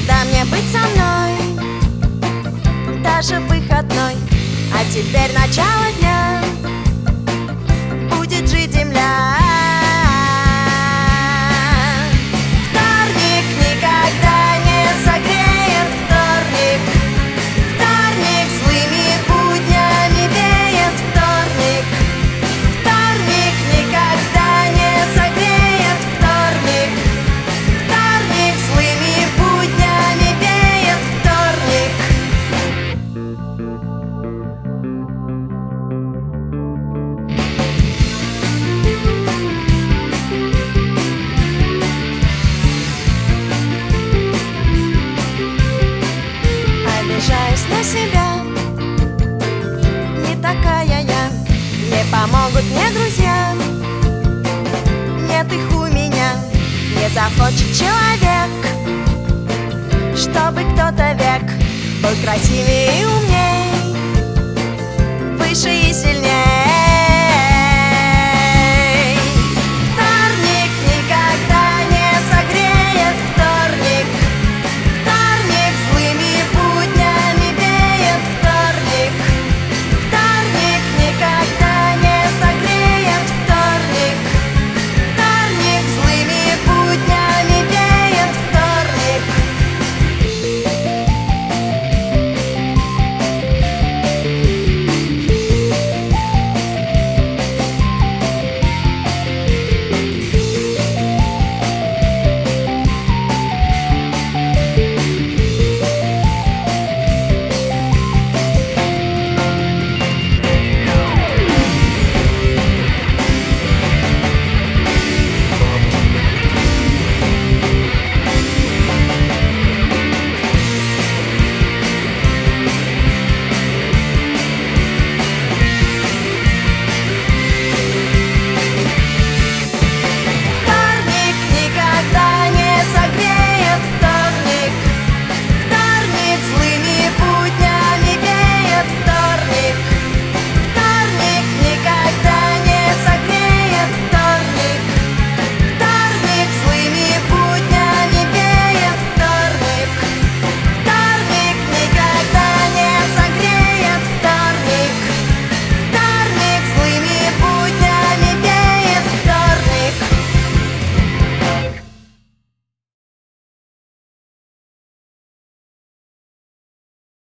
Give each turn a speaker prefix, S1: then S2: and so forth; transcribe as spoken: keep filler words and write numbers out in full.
S1: когда мне быть со мной, даже выходной. А теперь начало дня, будет жить земля. Вторник никогда не согреет, вторник. Вторник злыми буднями веет, вторник. Вторник никогда не согреет, вторник. Вторник злыми буднями веет, вторник. Обижаюсь на себя, не такая я. Не помогут мне друзья, нет их у меня. Не захочет человек, чтобы кто-то век был красивее и умней, выше и сильней.